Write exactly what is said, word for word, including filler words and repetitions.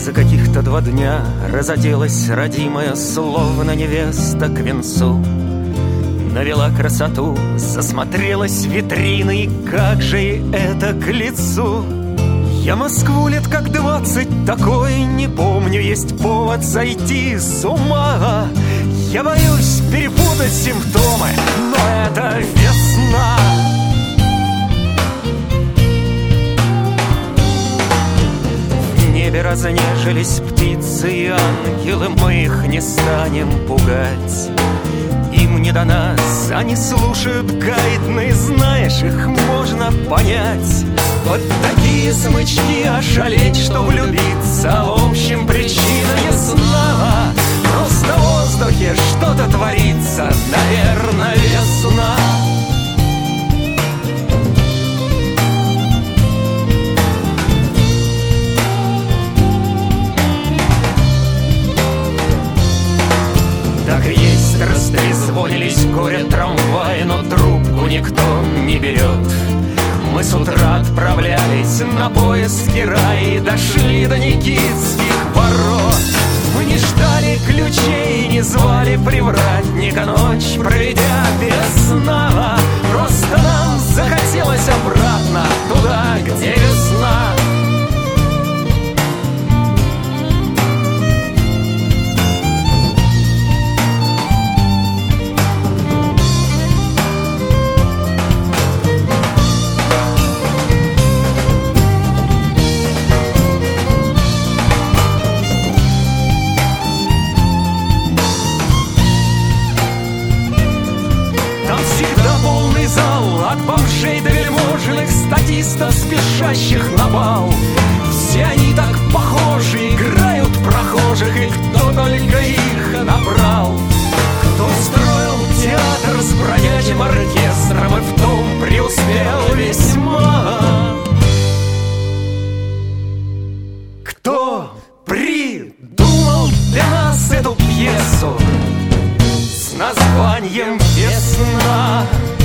За каких-то два дня разоделась родимая, словно невеста к венцу. Навела красоту, засмотрелась в витрины, и как же ей это к лицу. Я Москву лет как двадцать такой не помню, есть повод сойти с ума. Я боюсь перепутать симптомы, но это весна. В небе разнежились птицы и ангелы, мы их не станем пугать. Им не до нас, они слушают гайдны, знаешь, их можно понять. Вот такие смычки, ошалеть, что влюбиться, общим причина ясна. Просто в воздухе что-то творится, наверное, весна. Так есть, растрезвонились горе трамваи, но трубку никто не берет. Мы с утра отправлялись на поиски рая и дошли до Никитских ворот. Мы не ждали ключей, не звали привратника, ночь проведя без сна. Просто нам захотелось обратно туда, где весна. От бомжей до вельможных статистов, спешащих на бал. Все они так похожи, играют прохожих, и кто только их набрал. Кто строил театр с бродячим оркестром и в том преуспел весьма. Кто придумал для нас эту пьесу с названием «Весна»?